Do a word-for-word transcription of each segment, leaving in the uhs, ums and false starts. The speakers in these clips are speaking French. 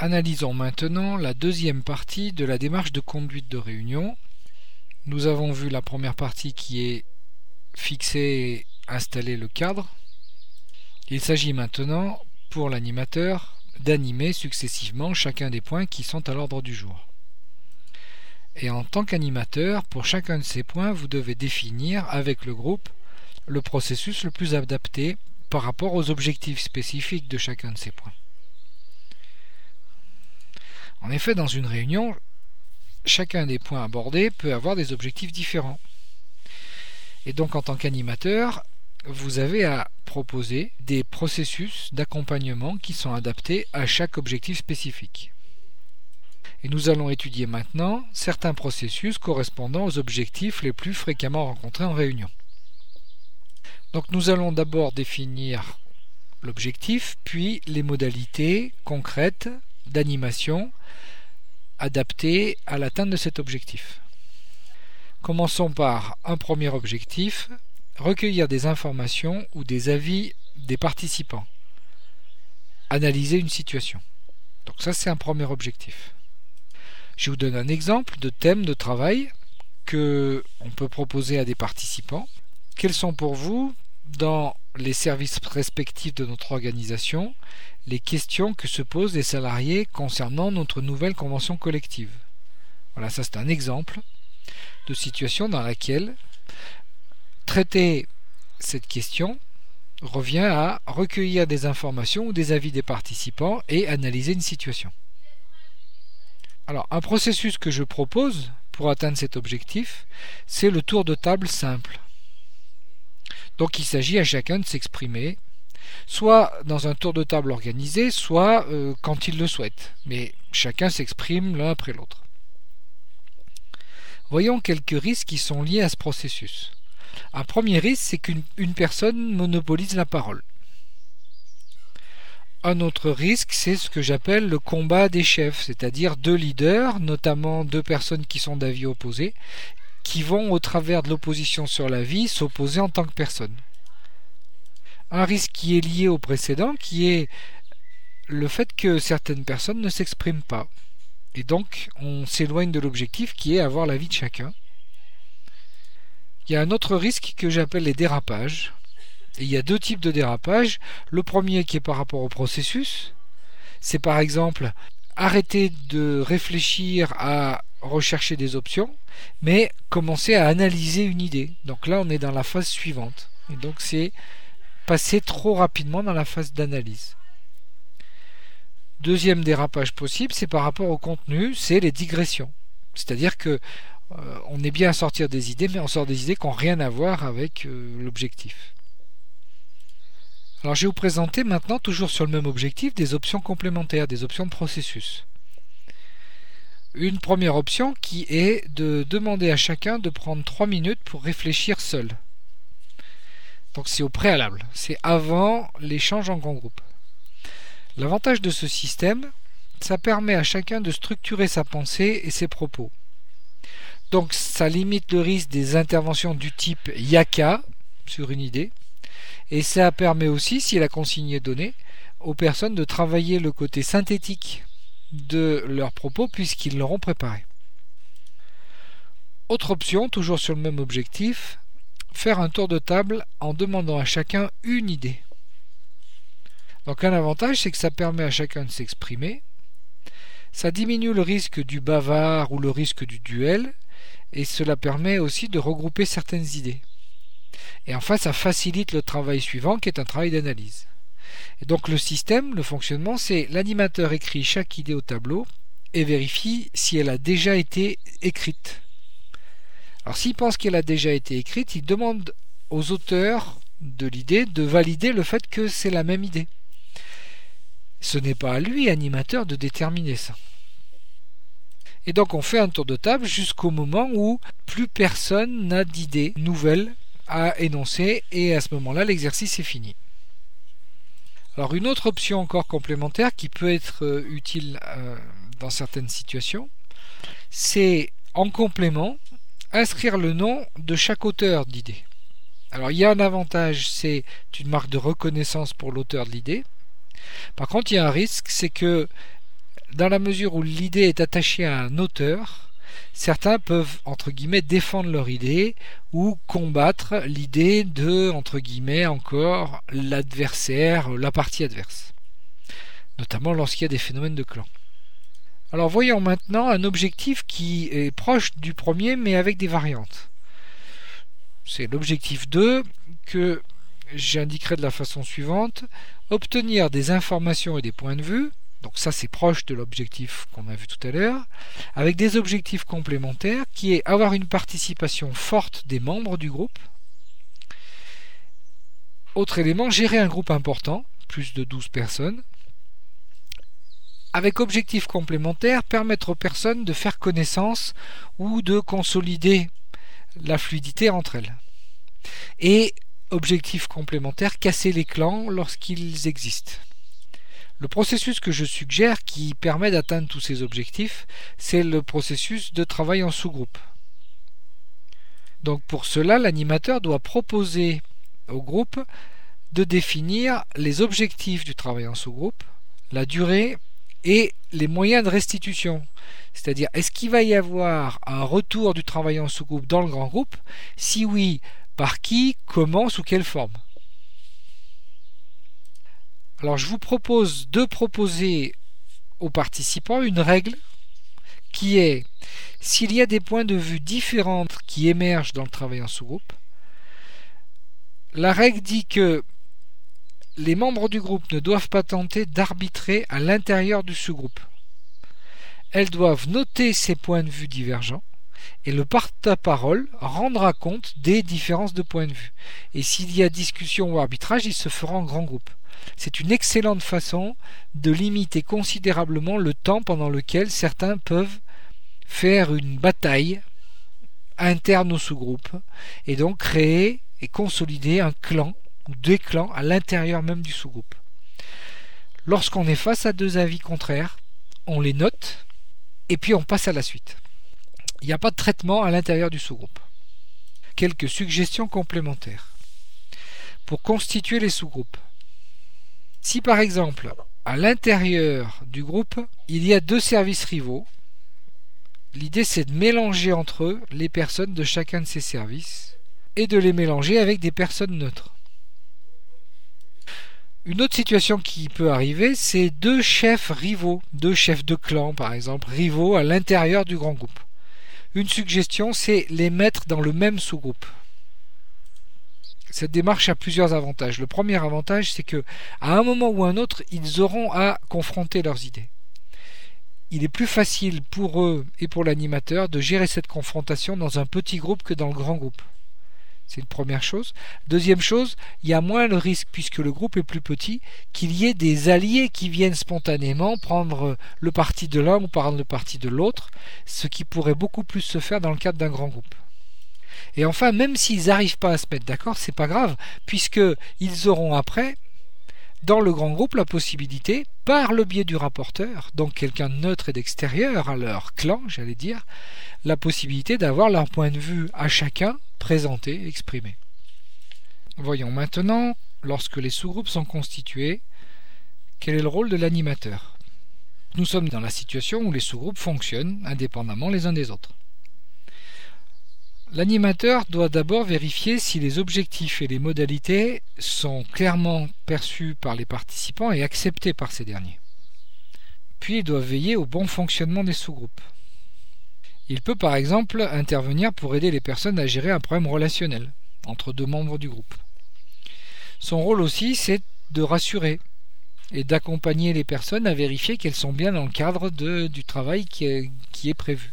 Analysons maintenant la deuxième partie de la démarche de conduite de réunion. Nous avons vu la première partie qui est fixer et installer le cadre. Il s'agit maintenant pour l'animateur d'animer successivement chacun des points qui sont à l'ordre du jour. Et en tant qu'animateur, pour chacun de ces points, vous devez définir avec le groupe le processus le plus adapté par rapport aux objectifs spécifiques de chacun de ces points. En effet, dans une réunion, chacun des points abordés peut avoir des objectifs différents. Et donc, en tant qu'animateur, vous avez à proposer des processus d'accompagnement qui sont adaptés à chaque objectif spécifique. Et nous allons étudier maintenant certains processus correspondant aux objectifs les plus fréquemment rencontrés en réunion. Donc, nous allons d'abord définir l'objectif, puis les modalités concrètes d'animation adaptées à l'atteinte de cet objectif. Commençons par un premier objectif, recueillir des informations ou des avis des participants. Analyser une situation. Donc ça, c'est un premier objectif. Je vous donne un exemple de thème de travail que on peut proposer à des participants. Quels sont pour vous, dans les services respectifs de notre organisation, les questions que se posent les salariés concernant notre nouvelle convention collective? Voilà, ça c'est un exemple de situation dans laquelle traiter cette question revient à recueillir des informations ou des avis des participants et analyser une situation. Alors, un processus que je propose pour atteindre cet objectif, c'est le tour de table simple. Donc, il s'agit à chacun de s'exprimer, soit dans un tour de table organisé, soit euh, quand il le souhaite. Mais chacun s'exprime l'un après l'autre. Voyons quelques risques qui sont liés à ce processus. Un premier risque, c'est qu'une une personne monopolise la parole. Un autre risque, c'est ce que j'appelle le combat des chefs, c'est-à-dire deux leaders, notamment deux personnes qui sont d'avis opposés, qui vont, au travers de l'opposition sur l'avis, s'opposer en tant que personne. Un risque qui est lié au précédent, qui est le fait que certaines personnes ne s'expriment pas. Et donc, on s'éloigne de l'objectif qui est avoir l'avis de chacun. Il y a un autre risque que j'appelle les dérapages. Et il y a deux types de dérapages. Le premier qui est par rapport au processus, c'est par exemple arrêter de réfléchir à rechercher des options, mais commencer à analyser une idée. Donc là, on est dans la phase suivante. Et donc c'est passer trop rapidement dans la phase d'analyse. Deuxième dérapage possible, c'est par rapport au contenu, c'est les digressions. C'est-à-dire que euh, on est bien à sortir des idées, mais on sort des idées qui n'ont rien à voir avec euh, l'objectif. Alors je vais vous présenter maintenant, toujours sur le même objectif, des options complémentaires, des options de processus. Une première option qui est de demander à chacun de prendre trois minutes pour réfléchir seul. Donc c'est au préalable, c'est avant l'échange en grand groupe. L'avantage de ce système, ça permet à chacun de structurer sa pensée et ses propos. Donc ça limite le risque des interventions du type yaka sur une idée. Et ça permet aussi, si la consigne est donnée, aux personnes de travailler le côté synthétique de leurs propos puisqu'ils l'auront préparé. Autre option, toujours sur le même objectif, faire un tour de table en demandant à chacun une idée. Donc un avantage, c'est que ça permet à chacun de s'exprimer, ça diminue le risque du bavard ou le risque du duel, et cela permet aussi de regrouper certaines idées. Et enfin, ça facilite le travail suivant, qui est un travail d'analyse. Et donc le système, le fonctionnement, c'est l'animateur écrit chaque idée au tableau et vérifie si elle a déjà été écrite. Alors s'il pense qu'elle a déjà été écrite, il demande aux auteurs de l'idée de valider le fait que c'est la même idée. Ce n'est pas à lui, animateur, de déterminer ça. Et donc on fait un tour de table jusqu'au moment où plus personne n'a d'idée nouvelle à énoncer, et à ce moment-là l'exercice est fini. Alors une autre option encore complémentaire qui peut être euh, utile euh, dans certaines situations, c'est en complément inscrire le nom de chaque auteur d'idée. Alors il y a un avantage, c'est une marque de reconnaissance pour l'auteur de l'idée. Par contre il y a un risque, c'est que dans la mesure où l'idée est attachée à un auteur, certains peuvent, entre guillemets, défendre leur idée ou combattre l'idée de, entre guillemets, encore l'adversaire, la partie adverse, notamment lorsqu'il y a des phénomènes de clan. Alors voyons maintenant un objectif qui est proche du premier mais avec des variantes. C'est l'objectif deux que j'indiquerai de la façon suivante: obtenir des informations et des points de vue. Donc ça c'est proche de l'objectif qu'on a vu tout à l'heure, avec des objectifs complémentaires qui est avoir une participation forte des membres du groupe. Autre élément, gérer un groupe important, plus de douze personnes. Avec objectif complémentaire, permettre aux personnes de faire connaissance ou de consolider la fluidité entre elles. Et objectif complémentaire, casser les clans lorsqu'ils existent. Le processus que je suggère qui permet d'atteindre tous ces objectifs, c'est le processus de travail en sous-groupe. Donc pour cela, l'animateur doit proposer au groupe de définir les objectifs du travail en sous-groupe, la durée et les moyens de restitution. C'est-à-dire, est-ce qu'il va y avoir un retour du travail en sous-groupe dans le grand groupe? Si oui, par qui, comment, sous quelle forme? Alors je vous propose de proposer aux participants une règle qui est: s'il y a des points de vue différents qui émergent dans le travail en sous-groupe, la règle dit que les membres du groupe ne doivent pas tenter d'arbitrer à l'intérieur du sous-groupe. Elles doivent noter ces points de vue divergents et le porte-parole rendra compte des différences de points de vue. Et s'il y a discussion ou arbitrage, il se fera en grand groupe. C'est une excellente façon de limiter considérablement le temps pendant lequel certains peuvent faire une bataille interne au sous-groupe et donc créer et consolider un clan ou des clans à l'intérieur même du sous-groupe. Lorsqu'on est face à deux avis contraires, on les note et puis on passe à la suite. Il n'y a pas de traitement à l'intérieur du sous-groupe. Quelques suggestions complémentaires pour constituer les sous-groupes. Si par exemple, à l'intérieur du groupe, il y a deux services rivaux, l'idée c'est de mélanger entre eux les personnes de chacun de ces services et de les mélanger avec des personnes neutres. Une autre situation qui peut arriver, c'est deux chefs rivaux, deux chefs de clan par exemple, rivaux à l'intérieur du grand groupe. Une suggestion, c'est les mettre dans le même sous-groupe. Cette démarche a plusieurs avantages. Le premier avantage, c'est que à un moment ou un autre, ils auront à confronter leurs idées. Il est plus facile pour eux et pour l'animateur de gérer cette confrontation dans un petit groupe que dans le grand groupe. C'est une première chose. Deuxième chose, il y a moins le risque, puisque le groupe est plus petit, qu'il y ait des alliés qui viennent spontanément prendre le parti de l'un ou prendre le parti de l'autre, ce qui pourrait beaucoup plus se faire dans le cadre d'un grand groupe. Et enfin, même s'ils n'arrivent pas à se mettre d'accord, c'est pas grave, puisqu'ils auront après, dans le grand groupe, la possibilité, par le biais du rapporteur, donc quelqu'un de neutre et d'extérieur à leur clan, j'allais dire, la possibilité d'avoir leur point de vue à chacun présenté, exprimé. Voyons maintenant, lorsque les sous-groupes sont constitués, quel est le rôle de l'animateur. Nous sommes dans la situation où les sous-groupes fonctionnent indépendamment les uns des autres. L'animateur doit d'abord vérifier si les objectifs et les modalités sont clairement perçus par les participants et acceptés par ces derniers. Puis il doit veiller au bon fonctionnement des sous-groupes. Il peut par exemple intervenir pour aider les personnes à gérer un problème relationnel entre deux membres du groupe. Son rôle aussi, c'est de rassurer et d'accompagner les personnes à vérifier qu'elles sont bien dans le cadre de, du travail qui est, qui est prévu.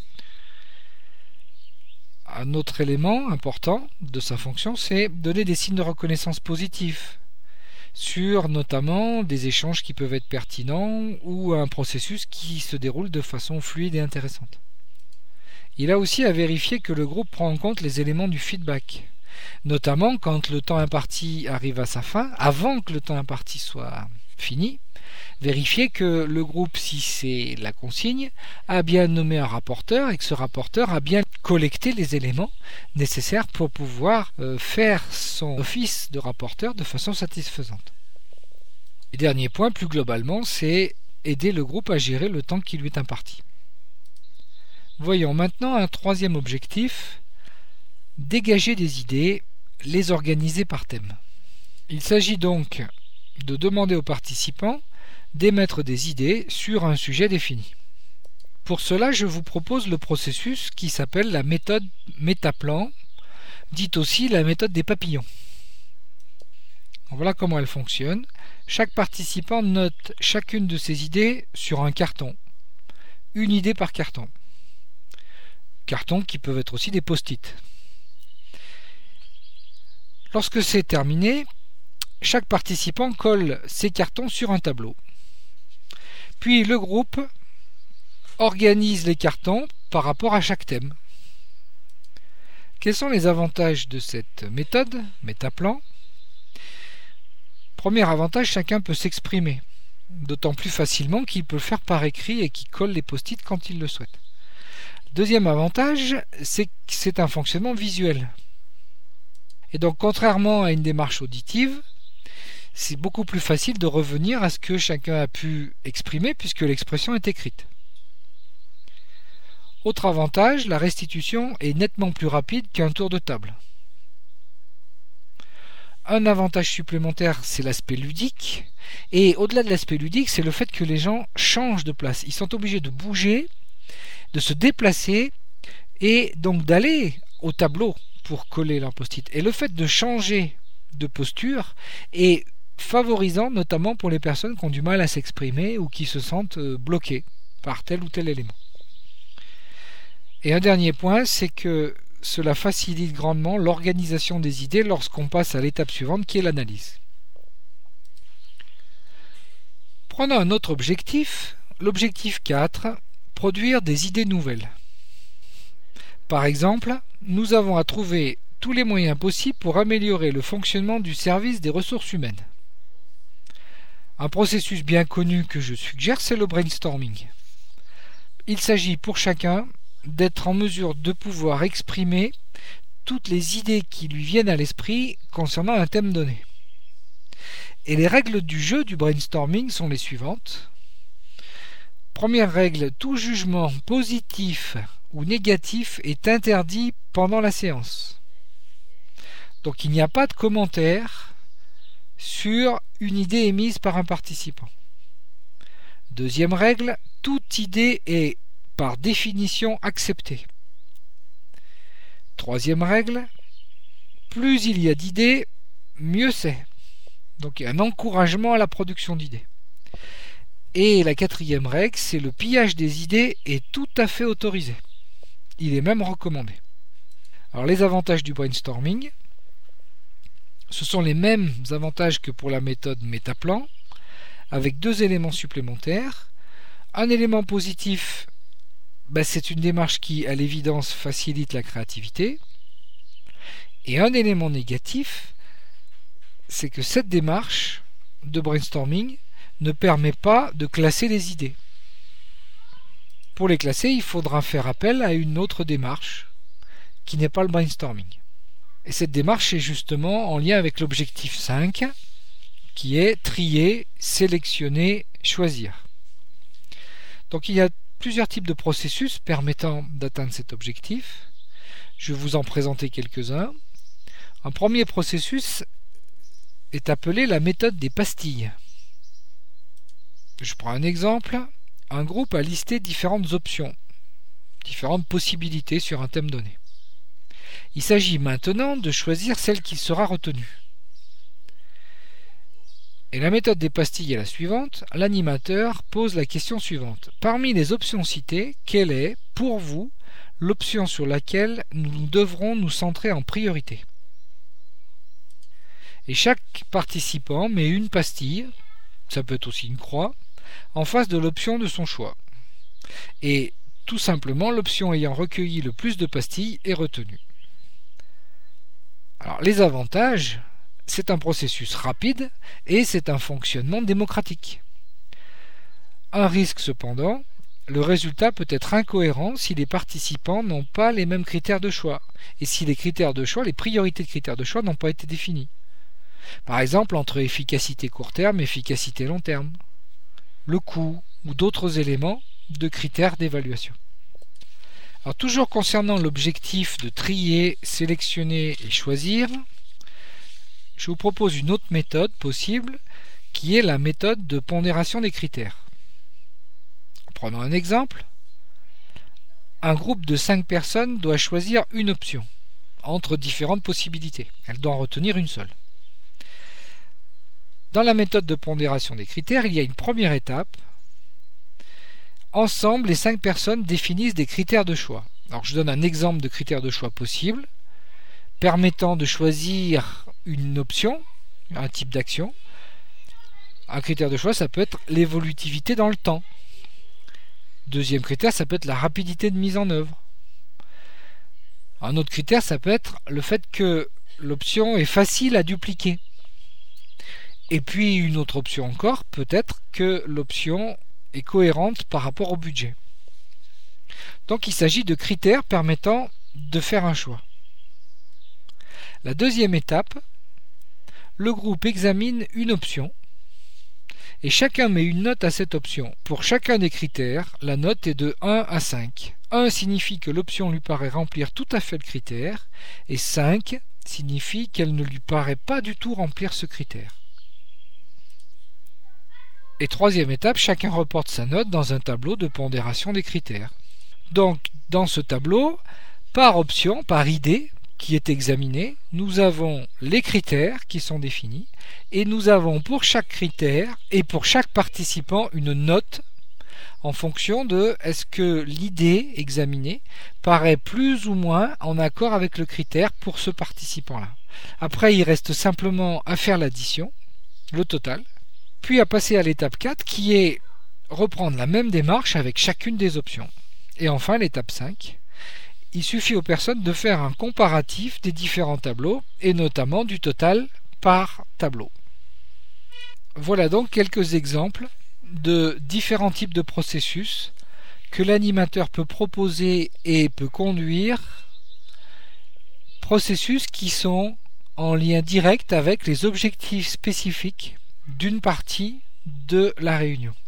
Un autre élément important de sa fonction, c'est donner des signes de reconnaissance positifs sur notamment des échanges qui peuvent être pertinents ou un processus qui se déroule de façon fluide et intéressante. Il a aussi à vérifier que le groupe prend en compte les éléments du feedback, notamment quand le temps imparti arrive à sa fin, avant que le temps imparti soit fini, vérifier que le groupe, si c'est la consigne, a bien nommé un rapporteur et que ce rapporteur a bien collecté les éléments nécessaires pour pouvoir euh, faire son office de rapporteur de façon satisfaisante. Et dernier point, plus globalement, c'est aider le groupe à gérer le temps qui lui est imparti. Voyons maintenant un troisième objectif, dégager des idées, les organiser par thème. Il s'agit donc de demander aux participants d'émettre des idées sur un sujet défini. Pour cela, je vous propose le processus qui s'appelle la méthode Métaplan, dite aussi la méthode des papillons. Voilà comment elle fonctionne. Chaque participant note chacune de ses idées sur un carton. Une idée par carton. Cartons qui peuvent être aussi des post-it. Lorsque c'est terminé, chaque participant colle ses cartons sur un tableau. Puis le groupe organise les cartons par rapport à chaque thème. Quels sont les avantages de cette méthode, Métaplan ? Premier avantage, chacun peut s'exprimer, d'autant plus facilement qu'il peut le faire par écrit et qu'il colle les post-it quand il le souhaite. Deuxième avantage, c'est que c'est un fonctionnement visuel. Et donc, contrairement à une démarche auditive, c'est beaucoup plus facile de revenir à ce que chacun a pu exprimer puisque l'expression est écrite. Autre avantage, la restitution est nettement plus rapide qu'un tour de table. Un avantage supplémentaire, c'est l'aspect ludique. Et au-delà de l'aspect ludique, c'est le fait que les gens changent de place. Ils sont obligés de bouger, de se déplacer et donc d'aller au tableau pour coller leur post-it. Et le fait de changer de posture est favorisant notamment pour les personnes qui ont du mal à s'exprimer ou qui se sentent bloquées par tel ou tel élément. Et un dernier point, c'est que cela facilite grandement l'organisation des idées lorsqu'on passe à l'étape suivante qui est l'analyse. Prenons un autre objectif, l'objectif quatre, produire des idées nouvelles. Par exemple, nous avons à trouver tous les moyens possibles pour améliorer le fonctionnement du service des ressources humaines. Un processus bien connu que je suggère, c'est le brainstorming. Il s'agit pour chacun d'être en mesure de pouvoir exprimer toutes les idées qui lui viennent à l'esprit concernant un thème donné. Et les règles du jeu du brainstorming sont les suivantes. Première règle, tout jugement positif ou négatif est interdit pendant la séance. Donc il n'y a pas de commentaire sur une idée émise par un participant. Deuxième règle, toute idée est par définition acceptée. Troisième règle, plus il y a d'idées, mieux c'est. Donc il y a un encouragement à la production d'idées. Et la quatrième règle, c'est le pillage des idées est tout à fait autorisé. Il est même recommandé. Alors les avantages du brainstorming, ce sont les mêmes avantages que pour la méthode Métaplan, avec deux éléments supplémentaires. Un élément positif, ben c'est une démarche qui, à l'évidence, facilite la créativité. Et un élément négatif, c'est que cette démarche de brainstorming ne permet pas de classer les idées. Pour les classer, il faudra faire appel à une autre démarche qui n'est pas le brainstorming. Et cette démarche est justement en lien avec l'objectif cinq, qui est trier, sélectionner, choisir. Donc il y a plusieurs types de processus permettant d'atteindre cet objectif. Je vais vous en présenter quelques-uns. Un premier processus est appelé la méthode des pastilles. Je prends un exemple. Un groupe a listé différentes options, différentes possibilités sur un thème donné. Il s'agit maintenant de choisir celle qui sera retenue. Et la méthode des pastilles est la suivante. L'animateur pose la question suivante. Parmi les options citées, quelle est, pour vous, l'option sur laquelle nous devrons nous centrer en priorité? Et chaque participant met une pastille, ça peut être aussi une croix, en face de l'option de son choix. Et tout simplement, l'option ayant recueilli le plus de pastilles est retenue. Alors, les avantages, c'est un processus rapide et c'est un fonctionnement démocratique. Un risque cependant, le résultat peut être incohérent si les participants n'ont pas les mêmes critères de choix et si les critères de choix, les priorités de critères de choix n'ont pas été définies. Par exemple, entre efficacité court terme et efficacité long terme, le coût ou d'autres éléments de critères d'évaluation. Alors toujours concernant l'objectif de trier, sélectionner et choisir, je vous propose une autre méthode possible qui est la méthode de pondération des critères. Prenons un exemple. Un groupe de cinq personnes doit choisir une option entre différentes possibilités. Elle doit en retenir une seule. Dans la méthode de pondération des critères, il y a une première étape. Ensemble, les cinq personnes définissent des critères de choix. Alors, je donne un exemple de critères de choix possible, permettant de choisir une option, un type d'action. Un critère de choix, ça peut être l'évolutivité dans le temps. Deuxième critère, ça peut être la rapidité de mise en œuvre. Un autre critère, ça peut être le fait que l'option est facile à dupliquer. Et puis une autre option encore, peut-être que l'option est cohérente par rapport au budget. Donc il s'agit de critères permettant de faire un choix. La deuxième étape, le groupe examine une option et chacun met une note à cette option. Pour chacun des critères, la note est de un à cinq. un signifie que l'option lui paraît remplir tout à fait le critère et cinq signifie qu'elle ne lui paraît pas du tout remplir ce critère. Et troisième étape, chacun reporte sa note dans un tableau de pondération des critères. Donc, dans ce tableau, par option, par idée qui est examinée, nous avons les critères qui sont définis et nous avons pour chaque critère et pour chaque participant une note en fonction de est-ce que l'idée examinée paraît plus ou moins en accord avec le critère pour ce participant-là. Après, il reste simplement à faire l'addition, le total, puis à passer à l'étape quatre qui est reprendre la même démarche avec chacune des options. Et enfin l'étape cinq, il suffit aux personnes de faire un comparatif des différents tableaux et notamment du total par tableau. Voilà donc quelques exemples de différents types de processus que l'animateur peut proposer et peut conduire, processus qui sont en lien direct avec les objectifs spécifiques d'une partie de la réunion.